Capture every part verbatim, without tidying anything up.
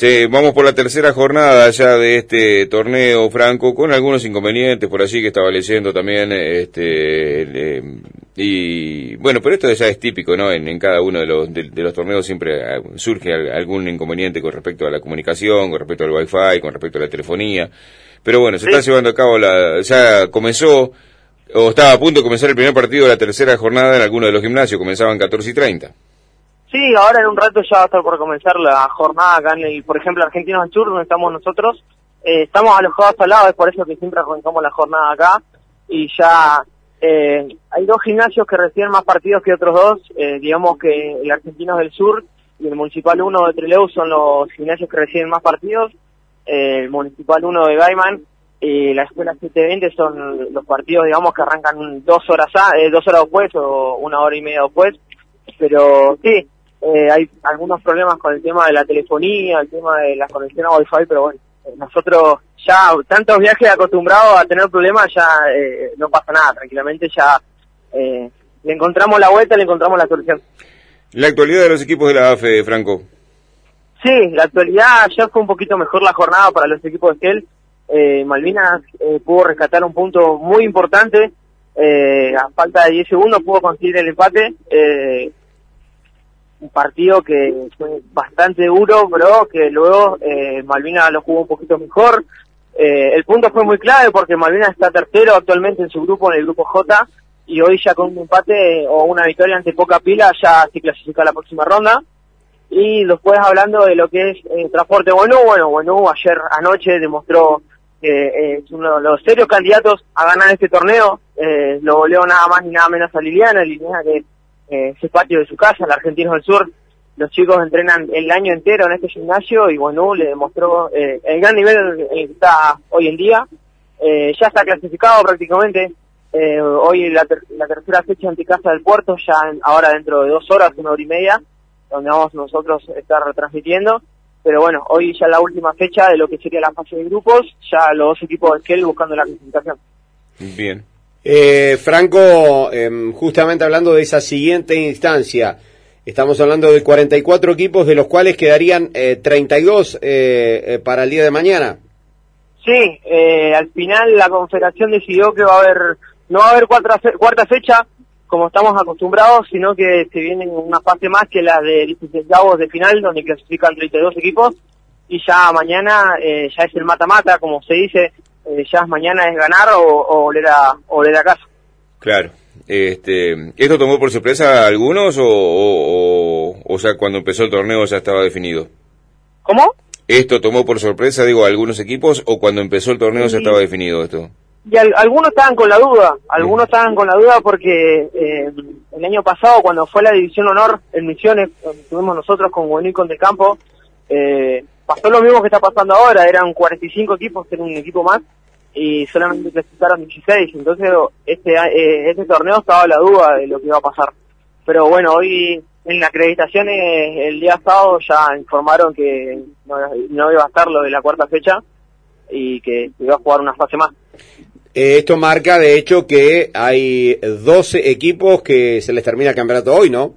Sí, vamos por la tercera jornada ya de este torneo, Franco, con algunos inconvenientes por allí que estaba leyendo también, este, eh, y bueno, pero esto ya es típico, ¿no? En, en cada uno de los de, de los torneos siempre surge algún inconveniente con respecto a la comunicación, con respecto al wifi, con respecto a la telefonía, pero bueno, se Sí. está llevando a cabo la, ya comenzó, o estaba a punto de comenzar el primer partido de la tercera jornada en alguno de los gimnasios, comenzaban catorce y treinta. Sí, ahora en un rato ya va a estar por comenzar la jornada acá en el, por ejemplo, Argentinos del Sur, donde estamos nosotros. Eh, estamos alojados al lado, es por eso que siempre arrancamos la jornada acá. Y ya eh, hay dos gimnasios que reciben más partidos que otros dos. Eh, digamos que el Argentinos del Sur y el Municipal uno de Trelew son los gimnasios que reciben más partidos. Eh, el Municipal uno de Gaiman y la Escuela setecientos veinte son los partidos, digamos, que arrancan dos horas, a, eh, dos horas después o una hora y media después. Pero sí, Eh, hay algunos problemas con el tema de la telefonía, el tema de la conexión a Wi-Fi, pero bueno, eh, nosotros ya tantos viajes acostumbrados a tener problemas, ya eh, no pasa nada, tranquilamente ya eh, le encontramos la vuelta, le encontramos la solución. La actualidad de los equipos de la A F E, Franco. Sí, la actualidad ya fue un poquito mejor la jornada para los equipos de Esquel. Eh, Malvinas eh, pudo rescatar un punto muy importante, eh, a falta de diez segundos pudo conseguir el empate, eh, un partido que fue bastante duro, pero que luego eh, Malvinas lo jugó un poquito mejor. Eh, el punto fue muy clave porque Malvinas está tercero actualmente en su grupo, en el grupo J, y hoy ya con un empate o una victoria ante Poca Pila ya se clasifica a la próxima ronda. Y después hablando de lo que es eh, Transporte Buenú, bueno, Buenú ayer anoche demostró que eh, es uno de los serios candidatos a ganar este torneo. Eh, lo goleó nada más ni nada menos a Liliana, Liliana que Eh, ese patio de su casa, el Argentinos del Sur. Los chicos entrenan el año entero en este gimnasio y bueno, le demostró eh, el gran nivel en el que está hoy en día. Eh, ya está clasificado prácticamente. Eh, hoy la, ter la tercera fecha ante Casa del Puerto, ya en, ahora dentro de dos horas, una hora y media, donde vamos nosotros a estar retransmitiendo. Pero bueno, hoy ya la última fecha de lo que sería la fase de grupos, ya los dos equipos de Esquel buscando la clasificación. Bien. Eh, Franco, eh, justamente hablando de esa siguiente instancia, estamos hablando de cuarenta y cuatro equipos, de los cuales quedarían eh, treinta y dos eh, eh, para el día de mañana. Sí, eh, al final la Confederación decidió que va a haber, no va a haber cuarta, fe, cuarta fecha, como estamos acostumbrados, sino que se viene una fase más que la de dieciséisavos de final, donde clasifican treinta y dos equipos, y ya mañana eh, ya es el mata-mata, como se dice. Eh, ya mañana es ganar o, o oler a, o oler a casa. Claro. Este, ¿esto tomó por sorpresa a algunos o, o, o, o sea, cuando empezó el torneo ya estaba definido? ¿Cómo? ¿Esto tomó por sorpresa, digo, a algunos equipos o cuando empezó el torneo ya estaba definido esto? Y al, algunos estaban con la duda, algunos sí. estaban con la duda porque eh, el año pasado cuando fue la División Honor en Misiones, donde estuvimos nosotros con Buenú y con De Campo, eh, pasó lo mismo que está pasando ahora, eran cuarenta y cinco equipos, era un equipo más, y solamente clasificaron dieciséis, entonces este eh, este torneo estaba a la duda de lo que iba a pasar. Pero bueno, hoy en la acreditación eh, el día sábado ya informaron que no, no iba a estar lo de la cuarta fecha y que iba a jugar una fase más. Eh, esto marca, de hecho, que hay doce equipos que se les termina el campeonato hoy, ¿no?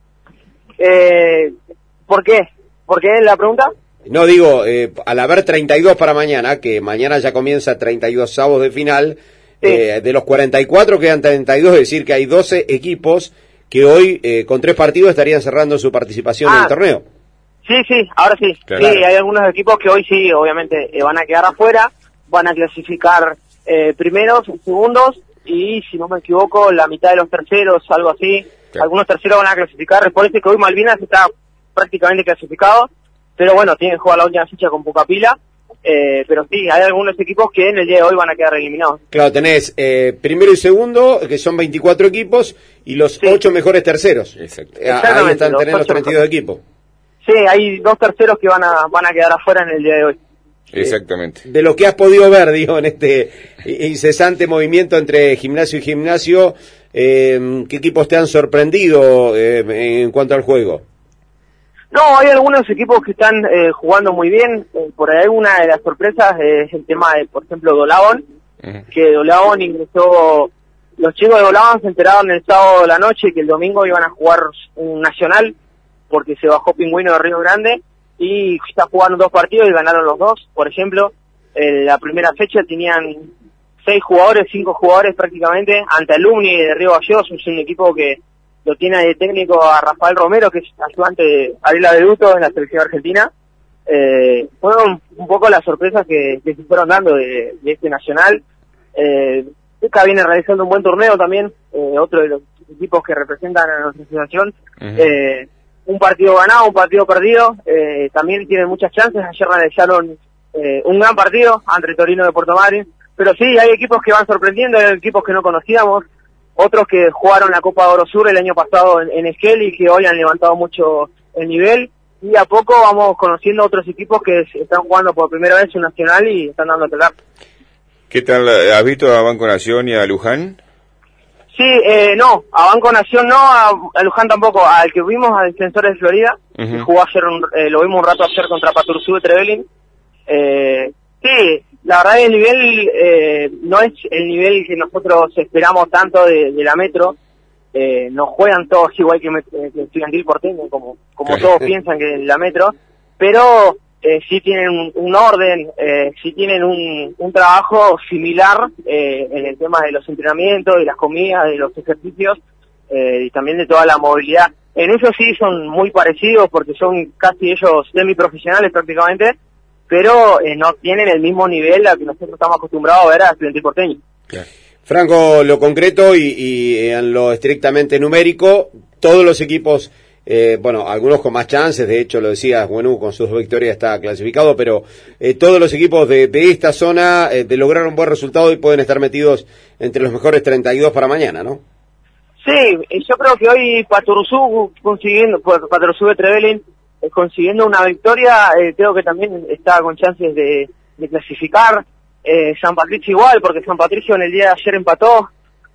Eh, ¿Por qué? ¿Por qué la pregunta? No, digo, eh, al haber treinta y dos para mañana, que mañana ya comienza treinta y dos avos de final, sí. eh, de los cuarenta y cuatro quedan treinta y dos, es decir, que hay doce equipos que hoy, eh, con tres partidos, estarían cerrando su participación ah, en el torneo. Sí, sí, ahora sí. Claro. Sí, hay algunos equipos que hoy sí, obviamente, eh, van a quedar afuera, van a clasificar eh, primeros, segundos, y si no me equivoco, la mitad de los terceros, algo así. Claro. Algunos terceros van a clasificar, por eso que hoy Malvinas está prácticamente clasificado. Pero bueno, tienen que jugar la última fecha con poca pila, eh, pero sí, hay algunos equipos que en el día de hoy van a quedar eliminados. Claro, tenés eh, primero y segundo, que son veinticuatro equipos, y los sí. ocho mejores terceros. Exacto. Ahí están, los tenés los treinta y dos equipos. Sí, hay dos terceros que van a van a quedar afuera en el día de hoy. Exactamente. De lo que has podido ver, digo, en este incesante movimiento entre gimnasio y gimnasio, eh, ¿qué equipos te han sorprendido eh, en cuanto al juego? No, hay algunos equipos que están eh, jugando muy bien. Eh, por ahí una de las sorpresas eh, es el tema de, por ejemplo, Dolabón, uh-huh. que Dolabón ingresó, los chicos de Dolabón se enteraron el sábado de la noche que el domingo iban a jugar un nacional, porque se bajó Pingüino de Río Grande, y ya jugaron dos partidos y ganaron los dos. Por ejemplo, en la primera fecha tenían seis jugadores, cinco jugadores prácticamente, ante Alumni de Río Gallegos, es un equipo que lo tiene de técnico a Rafael Romero, que es ayudante de Ariel Adeluto en la selección argentina. Eh, fueron un poco las sorpresas que, que se fueron dando de, de este nacional. Eh, Teca viene realizando un buen torneo también, eh, otro de los equipos que representan a nuestra asociación. Uh-huh. eh, un partido ganado, un partido perdido, eh, también tienen muchas chances. Ayer realizaron eh, un gran partido ante Torino de Puerto Madryn, pero sí, hay equipos que van sorprendiendo, hay equipos que no conocíamos, otros que jugaron la Copa de Oro Sur el año pasado en, en Esquel y que hoy han levantado mucho el nivel, y a poco vamos conociendo otros equipos que están jugando por primera vez en Nacional y están dando a pelar. ¿Qué tal? ¿Has visto a Banco Nación y a Luján? Sí, eh, no, a Banco Nación no, a, a Luján tampoco. Al que vimos, a Defensores de Florida, uh-huh. que jugó ayer, un, eh, lo vimos un rato ayer contra Paturzú de Trevelin. Eh, sí, la verdad el nivel eh, no es el nivel que nosotros esperamos tanto de, de la Metro. Eh, no juegan todos igual que, que Estudiantil Porteño, como, como todos piensan que en la Metro, pero eh, sí tienen un, un orden, eh, sí tienen un, un trabajo similar eh, en el tema de los entrenamientos, de las comidas, de los ejercicios eh, y también de toda la movilidad. En eso sí son muy parecidos porque son casi ellos semiprofesionales prácticamente, pero eh, no tienen el mismo nivel al que nosotros estamos acostumbrados a ver a Estudiantil Porteño. Claro. Franco, lo concreto y, y en lo estrictamente numérico, todos los equipos, eh, bueno, algunos con más chances, de hecho lo decías, bueno, con sus victorias está clasificado, pero eh, todos los equipos de, de esta zona eh, de lograr un buen resultado y pueden estar metidos entre los mejores treinta y dos para mañana, ¿no? Sí, yo creo que hoy Paturzú consiguiendo, Paturzú de Trevelin, eh, consiguiendo una victoria, eh, creo que también está con chances de, de clasificar. Eh, San Patricio igual, porque San Patricio en el día de ayer empató.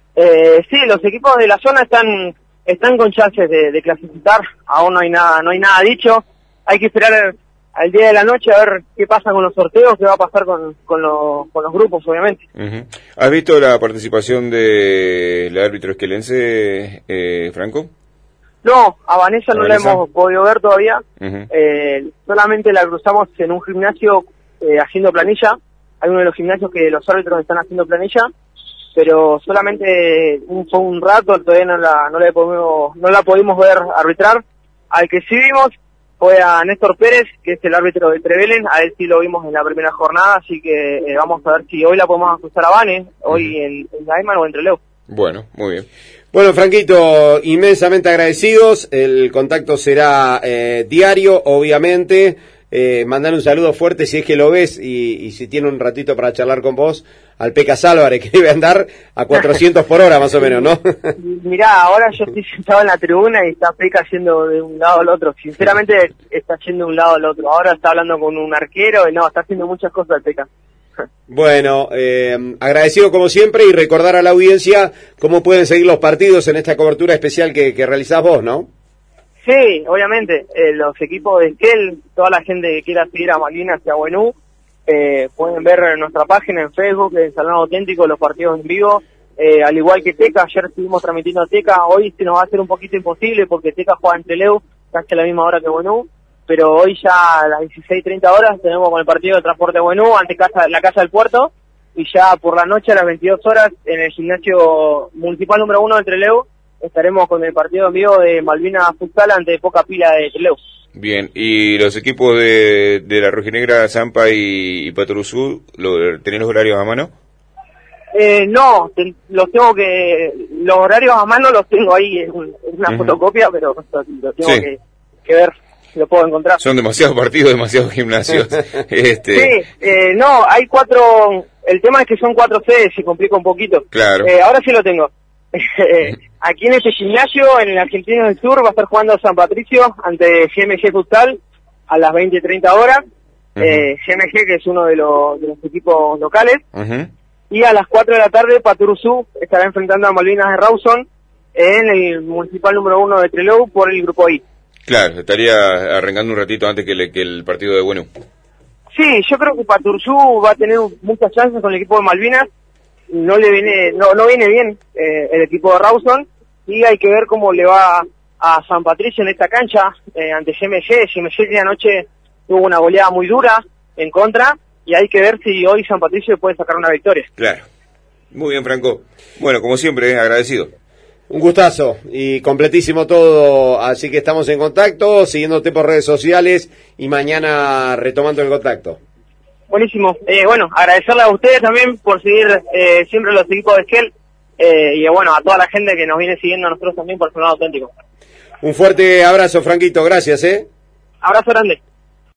Eh, sí, los equipos de la zona están están con chances de, de clasificar. Aún no hay nada no hay nada dicho. Hay que esperar al día de la noche a ver qué pasa con los sorteos, qué va a pasar con con, lo, con los grupos, obviamente. Uh-huh. ¿Has visto la participación del árbitro esquelense, eh, Franco? No, a Vanessa no la hemos podido ver todavía. Uh-huh. Eh, solamente la cruzamos en un gimnasio eh, haciendo planilla. Hay uno de los gimnasios que los árbitros están haciendo planilla, pero solamente un, fue un rato, todavía no la, no la pudimos, no la pudimos ver arbitrar. Al que sí vimos fue a Néstor Pérez, que es el árbitro de Trevelin, a él sí lo vimos en la primera jornada, así que eh, vamos a ver si hoy la podemos ajustar a Vane, hoy uh-huh. en, en Gaiman o en Trelew. Bueno, muy bien. Bueno, Franquito, inmensamente agradecidos, el contacto será eh, diario, obviamente. Eh, mandar un saludo fuerte si es que lo ves y, y si tiene un ratito para charlar con vos al Pecas Álvarez, que debe andar a cuatrocientos por hora más o menos, ¿no? Mirá, ahora yo estoy sentado en la tribuna y está Pecas yendo de un lado al otro, sinceramente está yendo de un lado al otro, ahora está hablando con un arquero y no, está haciendo muchas cosas el Pecas. Bueno, eh, agradecido como siempre y recordar a la audiencia cómo pueden seguir los partidos en esta cobertura especial que, que realizás vos, ¿no? Sí, obviamente, eh, los equipos de Esquel, toda la gente que quiera seguir a Malvinas y a Buenú, eh, pueden ver en nuestra página en Facebook, en Salón Auténtico, los partidos en vivo, eh, al igual que Teca, ayer estuvimos transmitiendo a Teca, hoy se nos va a hacer un poquito imposible porque Teca juega en Trelew, casi a la misma hora que Buenú, pero hoy ya a las dieciséis treinta horas tenemos con el partido de Transporte Buenú ante casa, la Casa del Puerto, y ya por la noche a las veintidós horas en el gimnasio municipal número uno de Trelew, estaremos con el partido en vivo de Malvinas Futsal ante Poca Pila de Trelew. Bien, ¿y los equipos de, de la Rojinegra, Zampa y, y Paturzú, lo, tenés los horarios a mano? Eh, no, te, los tengo que, los horarios a mano los tengo ahí en, un, en una uh-huh. fotocopia, pero los tengo sí. que, que ver si lo puedo encontrar. Son demasiados partidos, demasiados gimnasios. este... Sí, eh, no, hay cuatro, el tema es que son cuatro sedes, se complica un poquito. Claro. Eh, ahora sí lo tengo. Aquí en este gimnasio, en el Argentino del Sur, va a estar jugando San Patricio ante G M G Futsal a las veinte treinta horas. Uh-huh. eh, G M G, que es uno de los, de los equipos locales. Uh-huh. Y a las cuatro de la tarde, Paturzú estará enfrentando a Malvinas de Rawson en el municipal número uno de Trelew por el grupo I. Claro, estaría arrancando un ratito antes que, le, que el partido de Buenú. Sí, yo creo que Paturzú va a tener muchas chances con el equipo de Malvinas. No le viene, no, no viene bien eh, el equipo de Rawson y hay que ver cómo le va a San Patricio en esta cancha eh, ante G M G. G M G tiene anoche tuvo una goleada muy dura en contra, y hay que ver si hoy San Patricio puede sacar una victoria. Claro. Muy bien, Franco. Bueno, como siempre, eh, agradecido. Un gustazo y completísimo todo, así que estamos en contacto, siguiéndote por redes sociales y mañana retomando el contacto. Buenísimo. Eh, bueno, agradecerle a ustedes también por seguir eh, siempre los equipos de Esquel, eh, y bueno, a toda la gente que nos viene siguiendo a nosotros también por Sonado Auténtico. Un fuerte abrazo, Franquito, gracias, ¿eh? Abrazo grande.